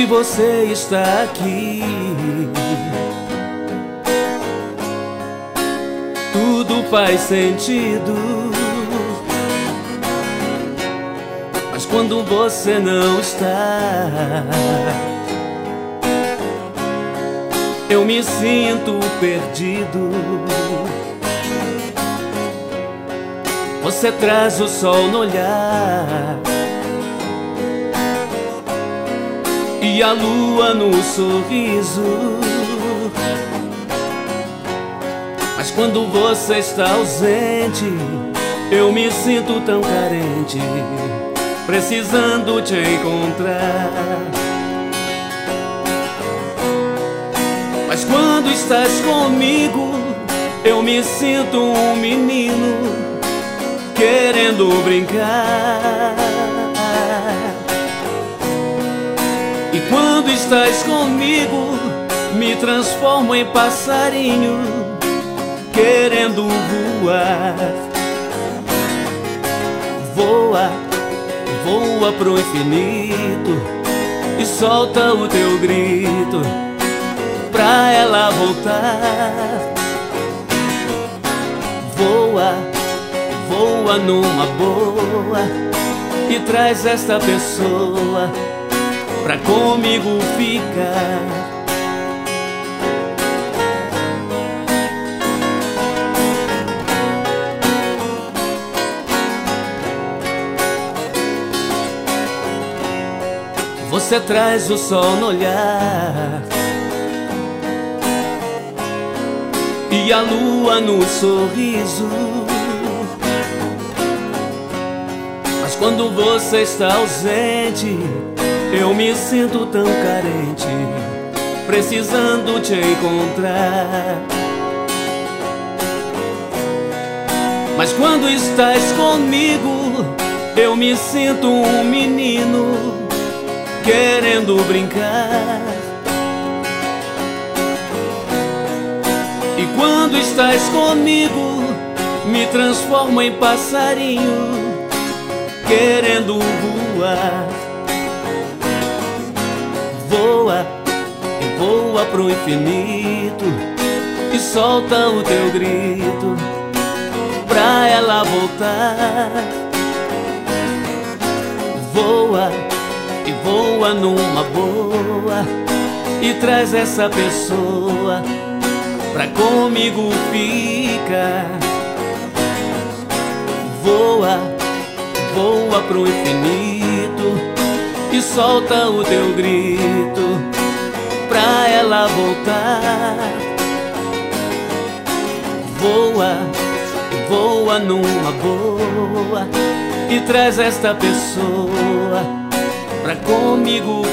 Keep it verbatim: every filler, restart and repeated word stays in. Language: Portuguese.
que você está aqui, tudo faz sentido. Mas quando você não está, eu me sinto perdido. Você traz o sol no olhar e a lua no sorriso. Mas quando você está ausente, eu me sinto tão carente, precisando te encontrar. Mas quando estás comigo, eu me sinto um menino querendo brincar. E quando estás comigo, me transformo em passarinho querendo voar. Voa, voa pro infinito e solta o teu grito pra ela voltar. Voa, voa numa boa e traz esta pessoa pra comigo ficar. Você traz o sol no olhar e a lua no sorriso. Mas quando você está ausente, eu me sinto tão carente, precisando te encontrar. Mas quando estás comigo, eu me sinto um menino querendo brincar. E quando estás comigo, me transformo em passarinho querendo voar. Voa, e voa pro infinito e solta o teu grito pra ela voltar. Voa, e voa numa boa e traz essa pessoa pra comigo ficar. Voa, voa pro infinito e solta o teu grito pra ela voltar. Voa, voa numa boa e traz esta pessoa pra comigo